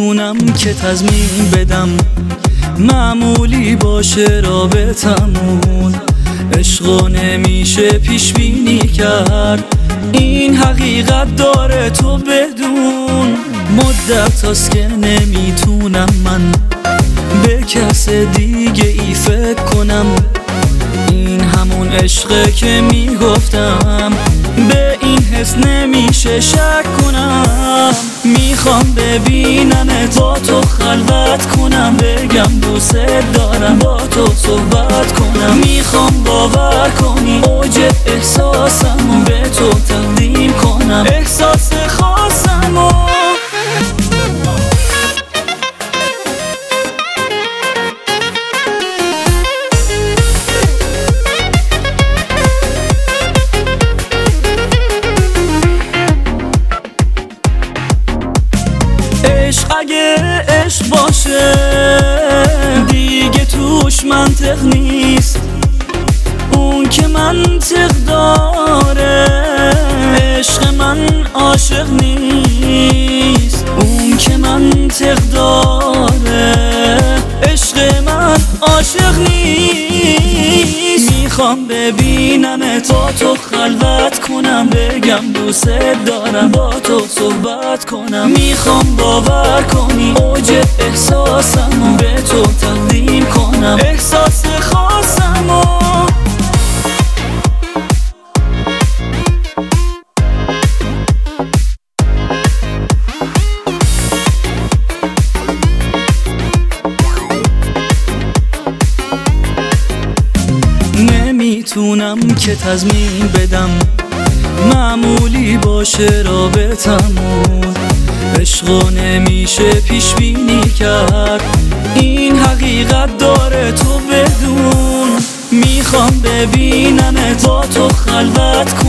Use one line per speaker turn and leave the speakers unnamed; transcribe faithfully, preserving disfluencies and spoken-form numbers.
نمیتونم که تضمین بدم معمولی باشه رابطمون. عشقو نمیشه پیش بینی کرد، این حقیقت داره تو بدون. مدت هاست که نمیتونم من به کس دیگه ای فکر کنم. این همون عشقه که میگفتم، به این حس نمیشه شک کنم. میخوام ببینم با تو خلوت کنم، بگم دوست دارم با تو صحبت کنم. میخوام باور کنی اوج احساسمو به تو تقدیم کنم، احساس خاصمو. عشق اگه عشق باشه دیگه توش منطق نیست، اون که منطق داره عشق من عاشق نیست. اون که منطق داره عشق من عاشق نیست. میخوام ببینم تا تو خلوت کنم، بگم دوست دارم با تو صحبت کنم. میخوام باور کنی اوج احساسمو به تو تقدیم کنم، احساس خاصمو. نمیتونم که تضمین بدم معمولی باشه رابطمون. عشقو نمیشه پیش بینی کرد، این حقیقت داره تو بدون. میخوام ببینم با تو خلوت